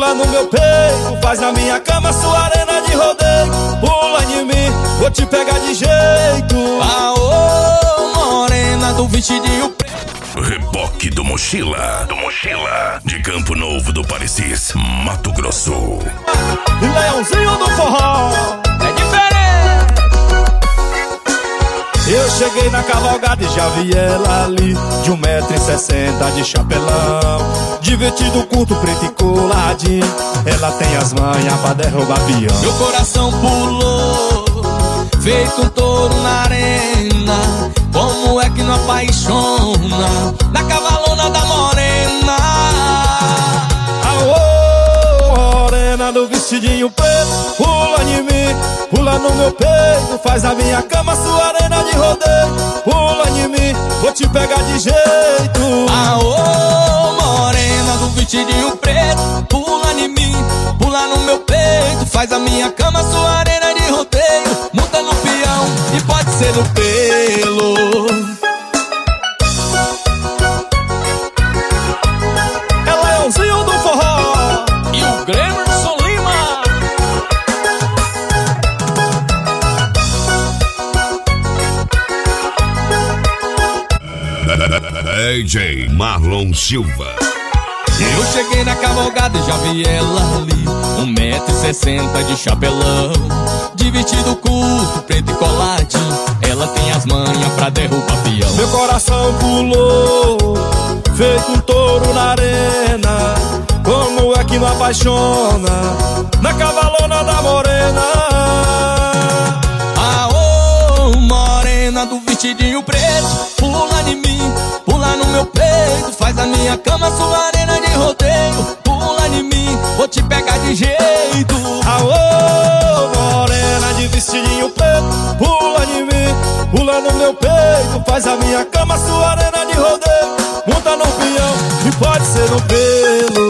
pula no meu peito, faz na minha cama sua arena de rodeio. Pula em mim, vou te pegar de jeito. Aô, morena do vestidinho preto. Reboque do Mochila. De Campo Novo do Parecis, Mato Grosso. Leãozinho do forró. É diferente. Eu cheguei na cavalgada e já vi ela ali, de 1,60 m de chapelão, de vestido curto, preto e coladinho. Ela tem as manhas pra derrubar peão. Meu coração pulou, feito um touro na arena. Como é que não apaixona na cavalona da morena? Aô, morena do vestidinho preto, pula em mim, pula no meu peito, faz na minha cama sua arena de rodeio. Pula em mim, vou te pegar de jeito. Aô, morena do vestidinho preto, pula em mim, pula no meu peito, faz a minha cama sua arena de rodeio. Monta no peão e pode ser no pelo. É Leãozinho do forró E o Gremerson Lima. DJ Marlon Silva. Eu cheguei na cavalgada e já vi ela ali, 1,60 m de chapelão, de vestido curto, preto e coladinho. Ela tem as manhas pra derrubar peão. meu coração pulou, feito um touro na arena. Como é que não apaixona na cavalona da morena? Aô, morena do vestidinho preto, pula em mim, pula no meu peito, faz a minha cama sua arena de rodeio. Pula em mim, vou te pegar de jeito. Aô, morena de vestidinho preto, pula em mim, pula no meu peito, faz a minha cama sua arena de rodeio. Monta no peão e pode ser no pelo.